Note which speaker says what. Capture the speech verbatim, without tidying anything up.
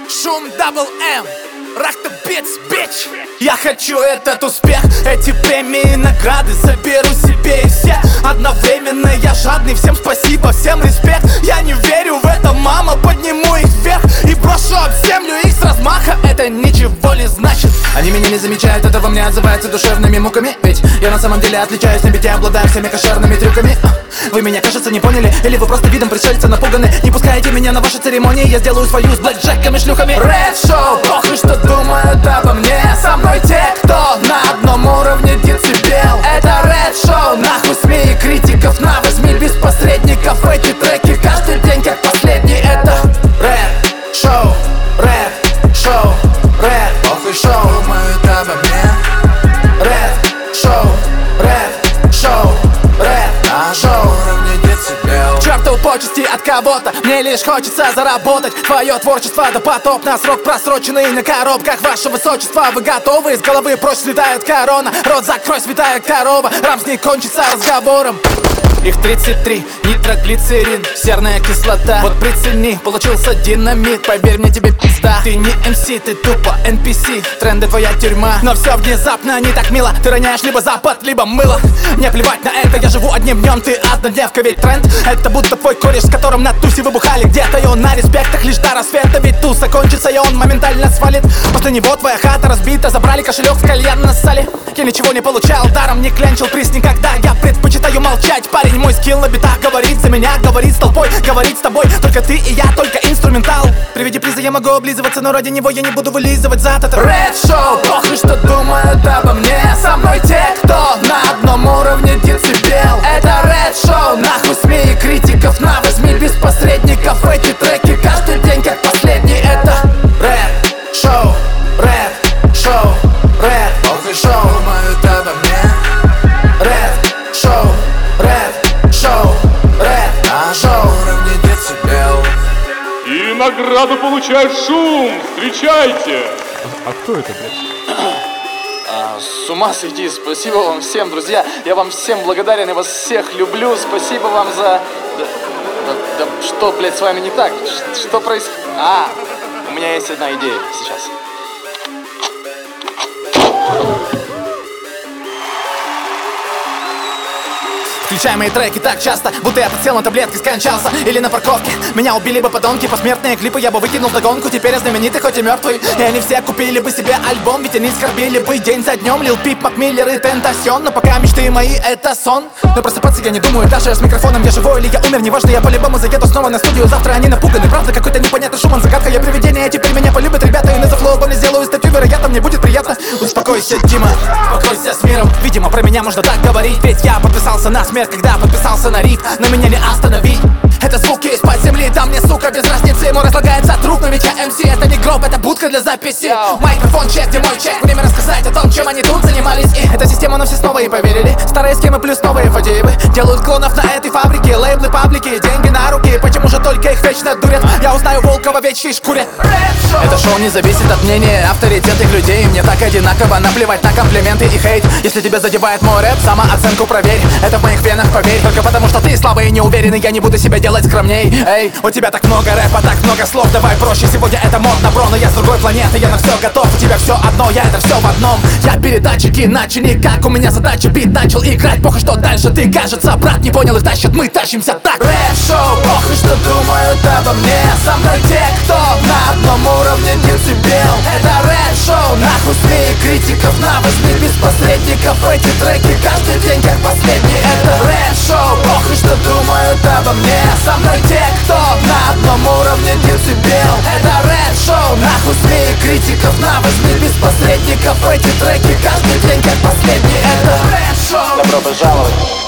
Speaker 1: Шум дабл эм, Rock the beats, bitch. Я хочу этот успех, эти премии и награды заберу себе и все. Одновременно я жадный, всем спасибо, всем респект. Я не верю в это, мама, подниму их вверх и брошу об землю их с размаха. Это ничего не значит. Они меня не замечают, это во мне отзывается душевными муками. Ведь я на самом деле отличаюсь на бите, обладаю всеми кошерными трюками. Вы меня, кажется, не поняли, или вы просто видом пришельца напуганы. Не пускайте меня на ваши церемонии, я сделаю свою с блэкджеками, шлюхами. Red Show, похуй, что думают обо мне. Со мной те, кто на одном уровне децибел. Это Red Show, нахуй СМИ и критиков на возьми без посредников. Эти треки каждый день как последний. Это Red Show, Red Show, Red похуй, шоу думают обо мне. Red Show, Red Show, Red а шоу уровне децибел. Чертовы почести от кого-то, мне лишь хочется заработать. Твое творчество допотопно, срок просроченный на коробках. Ваше высочество, вы готовы? Из головы прочь слетает корона. Рот закрой, святая корова, рамс не кончится разговором. Их тридцать три, нитроглицерин, серная кислота. Вот прицени, получился динамит. Поверь мне, тебе пизда. Ты не эм си, ты тупо эн пи си. Тренды твоя тюрьма, но все внезапно не так мило. Ты роняешь либо запад, либо мыло. Мне плевать на это, я живу одним днем. Ты однодневка, ведь тренд это будто твой кореш, с которым на тусе вы бухали где-то. И он на респектах лишь до рассвета. Ведь туз закончится, и он моментально свалит. После него твоя хата разбита. Забрали кошелек в кальян нассали. Я ничего не получал, даром не клянчил приз никогда. Я предпочитаю молчать, парень. Мой скилл на битах говорит за меня, говорит с толпой, говорит с тобой. Только ты и я, только инструментал. При виде приза я могу облизываться, но ради него я не буду вылизывать зад. Это Red Show, похуй, что думают обо мне. Со мной те, кто на одном уровне децибел. Это Red Show, нахуй СМИ и критиков на возьми без посредников. Эти треки каждый день как последний. Это Red Show, Red Show, Red похуй, шоу думают обо мне. Red Show, Red Show, Red а шоу уровне децибел.
Speaker 2: И награду получает Шум, встречайте.
Speaker 3: А кто это, блядь?
Speaker 1: А, с ума сойти, спасибо вам всем, друзья. Я вам всем благодарен, я вас всех люблю. Спасибо вам за... Да, да, да что, блядь, с вами не так? Ш- что происходит? А, у меня есть одна идея сейчас. Включай мои треки так часто, будто я подсел на таблетки, скончался. Или на парковке, меня убили бы подонки. Посмертные клипы я бы выкинул вдогонку. Теперь я знаменитый, хоть и мертвый. И они все купили бы себе альбом, ведь они скорбели бы день за днем. Лил Пип, Макмиллер и Тентасион. Но пока мечты мои это сон. Но просыпаться я не думаю, даже с микрофоном я живой или я умер. Неважно, я по-любому заеду снова на студию. Завтра они напуганы, правда, какой-то непонятный шуман. Загадка, я привидение, теперь меня полюбят ребята. И на зафлоу не сделаю статью, вероятно, мне будет приятно. Успокойся, Дима, успокойся с миром. Видимо, про меня можно так говорить. Ведь я подписался на смерть, когда подписался на риф, но меня не остановить. Это звуки из-под земли, там мне, сука, без разницы. Мой разлагается труп, но ведь я эм си. Это не гроб, это будка для записи. Микрофон, чек, где мой чек. Время рассказать о том, чем они тут занимались. И эта система, но все снова и поверили. Старые схемы плюс новые фадеевы делают клонов на этой фабрике. Лейблы, паблики, деньги на руки. Почему же только их вечно дурят? Я узнаю волка в овечьей шкуре. Это шоу не зависит от мнения авторитетных людей. Мне так одинаково наплевать на комплименты и хейт. Если тебя задевает мой рэп, самооценку проверь. Это в моих венах, поверь. Только потому что ты слабый и неуверенный, я не буду себя делать скромней. Эй, у тебя так много рэпа, так много слов. Давай проще, сегодня это модно, бро. Но я с другой планеты, я на все готов. У тебя все одно, я это все в одном. Я передатчик иначе никак. У меня задача, бит начал играть. Похуй, что дальше ты, кажется, брат, не понял, их тащат, мы тащимся так. Red Show, похуй, что думают обо мне. Со мной те, кто на одном уровне децибел. Это Red Show, нахуй СМИ и критиков на возьми без посредников. Эти треки каждый день как последний. Это Red Show, похуй, что думают обо мне. Со мной те, кто на одном уровне децибел. Это Red Show, нахуй СМИ и критиков на возьми без посредников. Эти треки каждый день как последний. Это Red Show. Добро пожаловать.